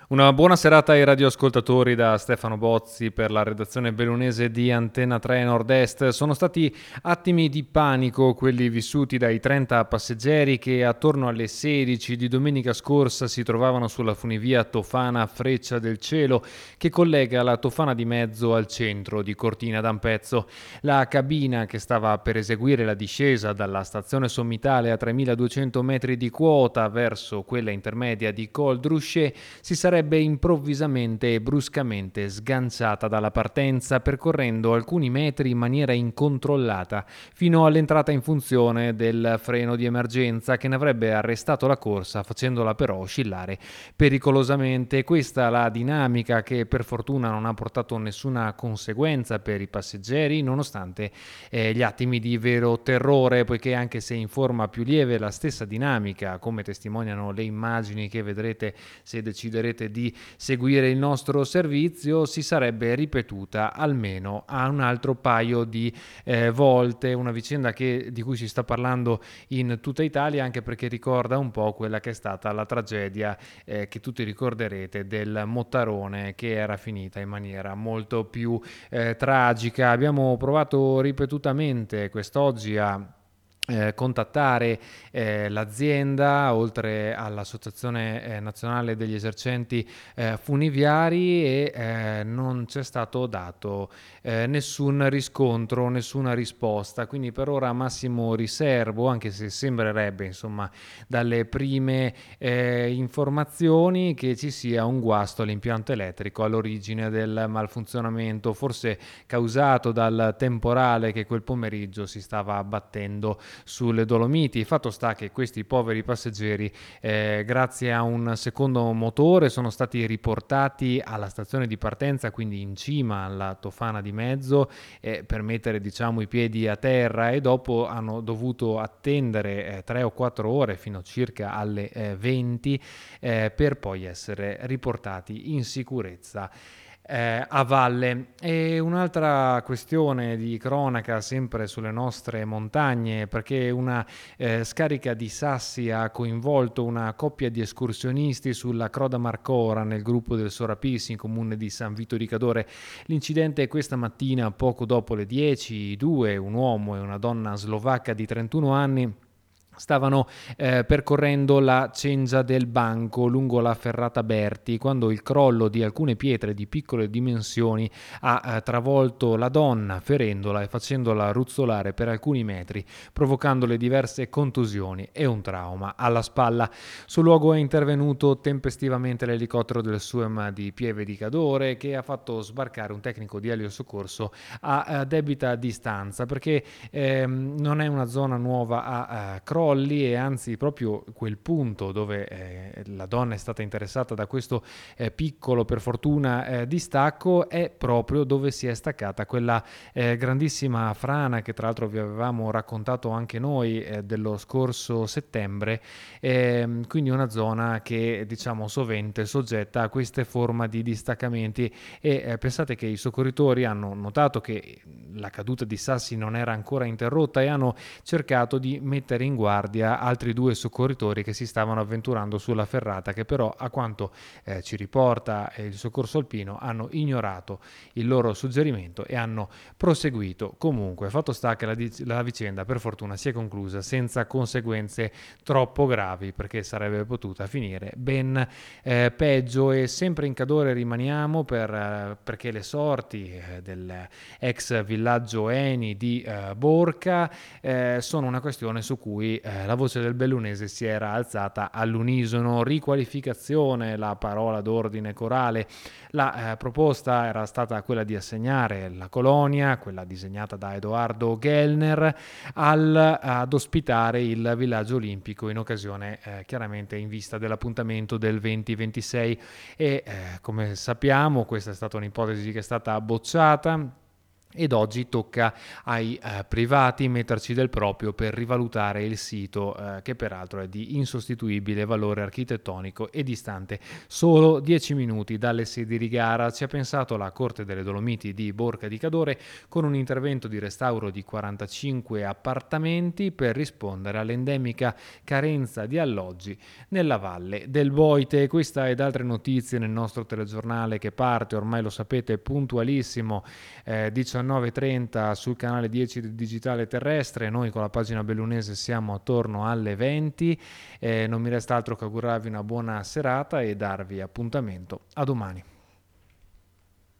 Una buona serata ai radioascoltatori da Stefano Bozzi per la redazione bellunese di Antenna 3 Nord-Est. Sono stati attimi di panico quelli vissuti dai 30 passeggeri che attorno alle 16 di domenica scorsa si trovavano sulla funivia Tofana-Freccia del Cielo che collega la Tofana di Mezzo al centro di Cortina d'Ampezzo. La cabina che stava per eseguire la discesa dalla stazione sommitale a 3200 metri di quota verso quella intermedia di Col Druchet si sarebbe improvvisamente e bruscamente sganciata dalla partenza percorrendo alcuni metri in maniera incontrollata fino all'entrata in funzione del freno di emergenza che ne avrebbe arrestato la corsa facendola però oscillare pericolosamente. Questa è la dinamica che per fortuna non ha portato nessuna conseguenza per i passeggeri nonostante gli attimi di vero terrore, poiché anche se in forma più lieve la stessa dinamica, come testimoniano le immagini che vedrete se deciderete di seguire il nostro servizio, si sarebbe ripetuta almeno a un altro paio di volte, una vicenda di cui si sta parlando in tutta Italia, anche perché ricorda un po' quella che è stata la tragedia che tutti ricorderete del Mottarone, che era finita in maniera molto più tragica. Abbiamo provato ripetutamente quest'oggi a contattare l'azienda oltre all'Associazione Nazionale degli Esercenti Funiviari e non c'è stato dato nessun riscontro, nessuna risposta, quindi per ora massimo riservo, anche se sembrerebbe insomma dalle prime informazioni che ci sia un guasto all'impianto elettrico all'origine del malfunzionamento, forse causato dal temporale che quel pomeriggio si stava abbattendo sulle Dolomiti. Fatto sta che questi poveri passeggeri, grazie a un secondo motore, sono stati riportati alla stazione di partenza, quindi in cima alla Tofana di Mezzo, per mettere diciamo i piedi a terra, e dopo hanno dovuto attendere 3 o 4 ore fino circa alle 20 per poi essere riportati in sicurezza a valle. E un'altra questione di cronaca sempre sulle nostre montagne, perché una scarica di sassi ha coinvolto una coppia di escursionisti sulla Croda Marcora nel gruppo del Sorapis in comune di San Vito di Cadore. L'incidente è questa mattina poco dopo le 10. Due, un uomo e una donna slovacca di 31 anni, stavano percorrendo la Cengia del Banco lungo la ferrata Berti quando il crollo di alcune pietre di piccole dimensioni ha travolto la donna, ferendola e facendola ruzzolare per alcuni metri, provocandole diverse contusioni e un trauma alla spalla. Sul luogo è intervenuto tempestivamente l'elicottero del SUEM di Pieve di Cadore, che ha fatto sbarcare un tecnico di eliosoccorso a debita distanza, perché non è una zona nuova a crolli, e anzi proprio quel punto dove la donna è stata interessata da questo piccolo, per fortuna, distacco è proprio dove si è staccata quella grandissima frana che tra l'altro vi avevamo raccontato anche noi dello scorso settembre, quindi una zona che diciamo sovente soggetta a queste forme di distaccamenti. E pensate che i soccorritori hanno notato che la caduta di sassi non era ancora interrotta e hanno cercato di mettere in guardia altri due soccorritori che si stavano avventurando sulla ferrata, che però, a quanto ci riporta il soccorso alpino, hanno ignorato il loro suggerimento e hanno proseguito comunque. Fatto sta che la vicenda per fortuna si è conclusa senza conseguenze troppo gravi, perché sarebbe potuta finire ben peggio. E sempre in Cadore rimaniamo perché le sorti del ex villaggio Eni di Borca sono una questione su cui la voce del bellunese si era alzata all'unisono. Riqualificazione, la parola d'ordine corale. La proposta era stata quella di assegnare la colonia, quella disegnata da Edoardo Gellner, ad ospitare il villaggio olimpico in occasione chiaramente in vista dell'appuntamento del 2026, e come sappiamo questa è stata un'ipotesi che è stata bocciata. ed oggi tocca ai privati metterci del proprio per rivalutare il sito, che peraltro è di insostituibile valore architettonico e distante solo 10 minuti dalle sedi di gara. Ci ha pensato la Corte delle Dolomiti di Borca di Cadore con un intervento di restauro di 45 appartamenti per rispondere all'endemica carenza di alloggi nella valle del Boite. Questa ed altre notizie nel nostro telegiornale che parte, ormai lo sapete, puntualissimo, 19:30 sul canale 10 del Digitale Terrestre. Noi con la pagina bellunese siamo attorno alle 20. Non mi resta altro che augurarvi una buona serata e darvi appuntamento a domani.